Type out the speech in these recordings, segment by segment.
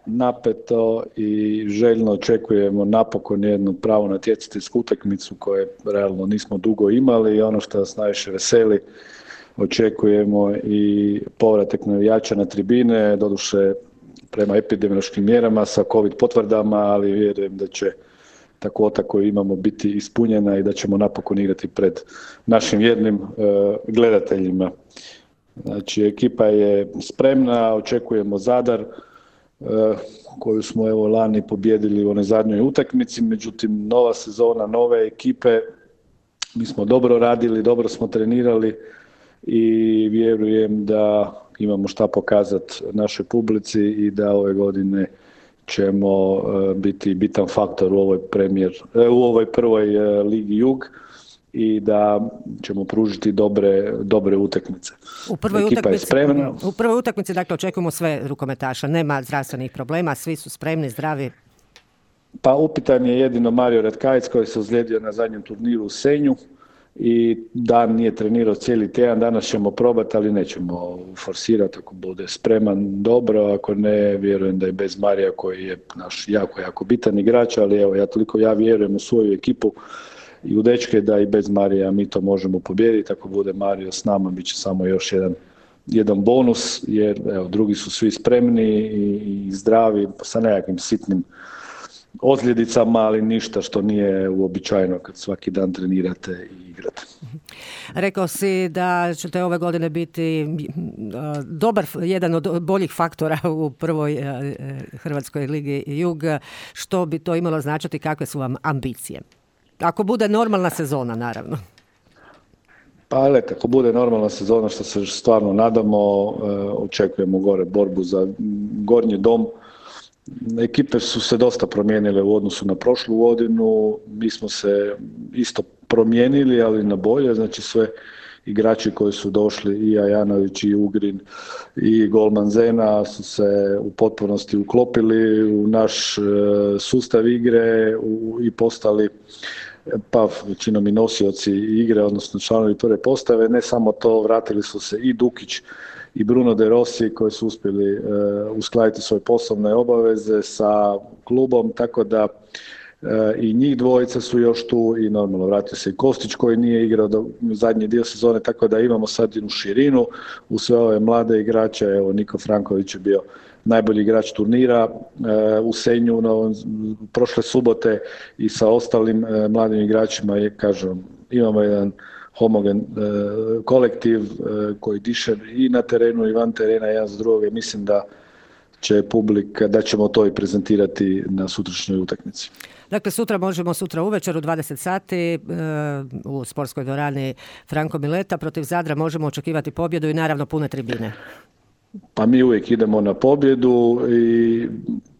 napeto i željno očekujemo napokon jednu pravu natjecateljsku utakmicu koje realno nismo dugo imali i ono što nas najviše veseli, očekujemo i povratak navijača na tribine, doduše prema epidemiološkim mjerama sa COVID potvrdama, ali vjerujem da će ta kvota koju imamo biti ispunjena i da ćemo napokon igrati pred našim vjernim gledateljima. Znači, ekipa je spremna, očekujemo Zadar, koju smo evo lani pobijedili u onoj zadnjoj utakmici, međutim nova sezona, nove ekipe, mi smo dobro radili, dobro smo trenirali i vjerujem da imamo šta pokazati našoj publici i da ove godine ćemo biti bitan faktor u ovoj prvoj Ligi Jug i da ćemo pružiti dobre utakmice. Ekipa je spremna. U prvoj utakmici dakle očekujemo sve rukometaša, nema zdravstvenih problema, svi su spremni, zdravi. Pa upitan je jedino Mario Retkajec koji se ozlijedio na zadnjem turniru u Senju i dan nije trenirao cijeli tjedan, danas ćemo probati, ali nećemo forsirati, ako bude spreman dobro, ako ne, vjerujem da i bez Marija koji je naš jako bitan igrač, ali evo ja vjerujem u svoju ekipu i u dečke da i bez Marija mi to možemo pobijediti. Ako bude Mario s nama, bit će samo još jedan bonus, jer evo, drugi su svi spremni i zdravi sa nekakvim sitnim ozljedicama, ali ništa što nije uobičajeno kad svaki dan trenirate i igrate. Rekao si da ćete ove godine biti jedan od boljih faktora u prvoj Hrvatskoj ligi Jug. Što bi to imalo značiti, kakve su vam ambicije? Ako bude normalna sezona, naravno. Pa ako bude normalna sezona, što se stvarno nadamo, očekujemo gore borbu za gornji dom. Ekipe su se dosta promijenile u odnosu na prošlu godinu, mi smo se isto promijenili, ali na bolje, znači sve igrači koji su došli, i Ajanović, i Ugrin, i golman Zena su se u potpunosti uklopili u naš sustav igre i postali pa većinom i nosioci igre, odnosno članovi prve postave. Ne samo to, vratili su se i Dukić i Bruno De Rossi koji su uspjeli uskladiti svoje poslovne obaveze sa klubom, tako da i njih dvojica su još tu i normalno vratio se i Kostić koji nije igrao do zadnji dio sezone, tako da imamo sad jednu širinu u sve ove mlade igrače. Evo, Niko Franković je bio najbolji igrač turnira u Senju prošle subote i sa ostalim mladim igračima imamo jedan homogen kolektiv koji diše i na terenu i van terena jedan za drugog i mislim da će publika, da ćemo to i prezentirati na sutrašnjoj utakmici. Dakle, sutra uvečer u 20 sati u sportskoj dvorani Franko Mileta protiv Zadra možemo očekivati pobjedu i naravno pune tribine. Pa mi uvijek idemo na pobjedu i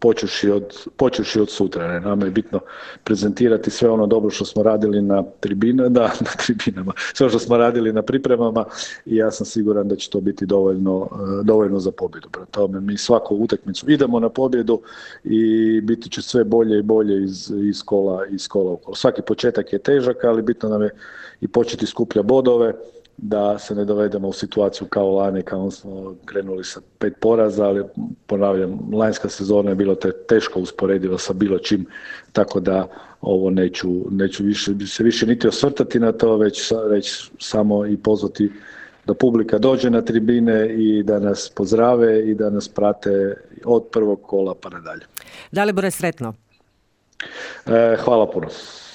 počevši od sutra. Nama je bitno prezentirati sve ono dobro što smo radili na tribinama, sve što smo radili na pripremama i ja sam siguran da će to biti dovoljno za pobjedu. Prema tome, mi svaku utakmicu idemo na pobjedu i biti će sve bolje i bolje iz kola okolo. Svaki početak je težak, ali bitno nam je i početi skupljati bodove, da se ne dovedemo u situaciju kao lani, kao smo krenuli sa 5 poraza, ali ponavljam, lanjska sezona je bilo teško usporedivo sa bilo čim, tako da ovo neću se više niti osvrtati na to, već samo i pozvati da publika dođe na tribine i da nas pozdrave i da nas prate od prvog kola pa nadalje. Dalibore, sretno. Hvala puno.